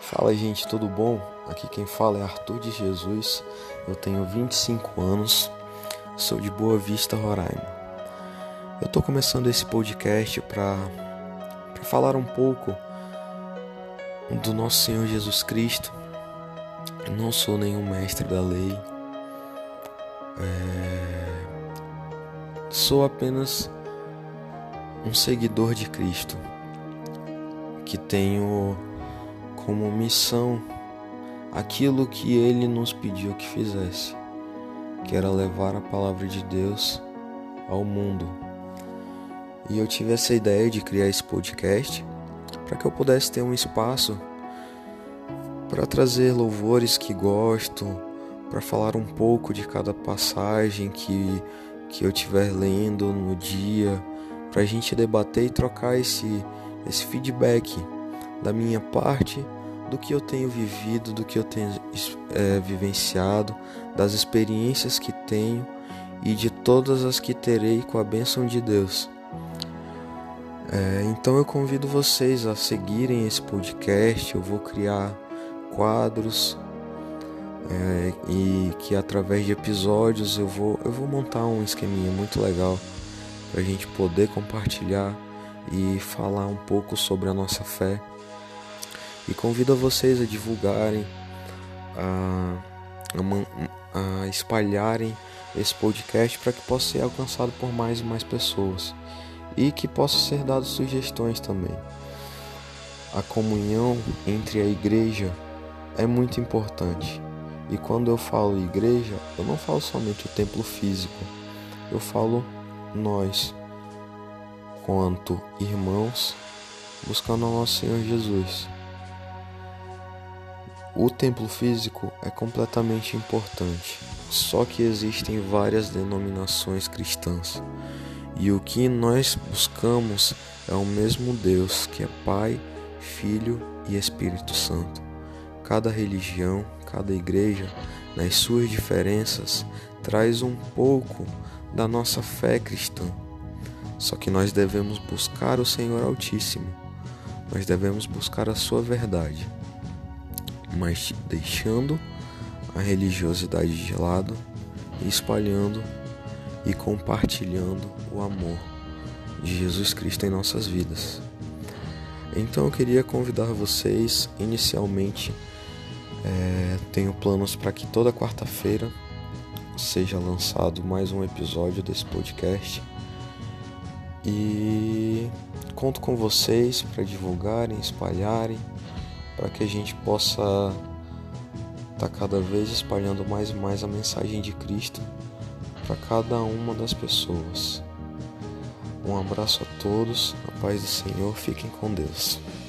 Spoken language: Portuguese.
Fala, gente, tudo bom? Aqui quem fala é Arthur de Jesus, eu tenho 25 anos, sou de Boa Vista, Roraima. Eu tô começando esse podcast para falar um pouco do nosso Senhor Jesus Cristo. Eu não sou nenhum mestre da lei, sou apenas um seguidor de Cristo, que tenho como missão aquilo que Ele nos pediu que fizesse, que era levar a palavra de Deus ao mundo. E eu tive essa ideia de criar esse podcast para que eu pudesse ter um espaço para trazer louvores que gosto, para falar um pouco de cada passagem que eu estiver lendo no dia, para a gente debater e trocar esse feedback da minha parte, do que eu tenho vivido, do que eu tenho vivenciado, das experiências que tenho e de todas as que terei com a bênção de Deus. Então eu convido vocês a seguirem esse podcast. Eu vou criar quadros e que através de episódios eu vou montar um esqueminha muito legal para a gente poder compartilhar e falar um pouco sobre a nossa fé. E convido a vocês a divulgarem, a espalharem esse podcast para que possa ser alcançado por mais e mais pessoas e que possa ser dado sugestões também. A comunhão entre a igreja é muito importante, e quando eu falo igreja, eu não falo somente o templo físico, eu falo nós, quanto irmãos, buscando ao nosso Senhor Jesus. O templo físico é completamente importante, só que existem várias denominações cristãs, e o que nós buscamos é o mesmo Deus, que é Pai, Filho e Espírito Santo. Cada religião, cada igreja, nas suas diferenças, traz um pouco da nossa fé cristã. Só que nós devemos buscar o Senhor Altíssimo, nós devemos buscar a sua verdade, mas deixando a religiosidade de lado e espalhando e compartilhando o amor de Jesus Cristo em nossas vidas. Então eu queria convidar vocês, inicialmente, tenho planos para que toda quarta-feira seja lançado mais um episódio desse podcast, e conto com vocês para divulgarem, espalharem, para que a gente possa estar cada vez espalhando mais e mais a mensagem de Cristo para cada uma das pessoas. Um abraço a todos, a paz do Senhor, fiquem com Deus.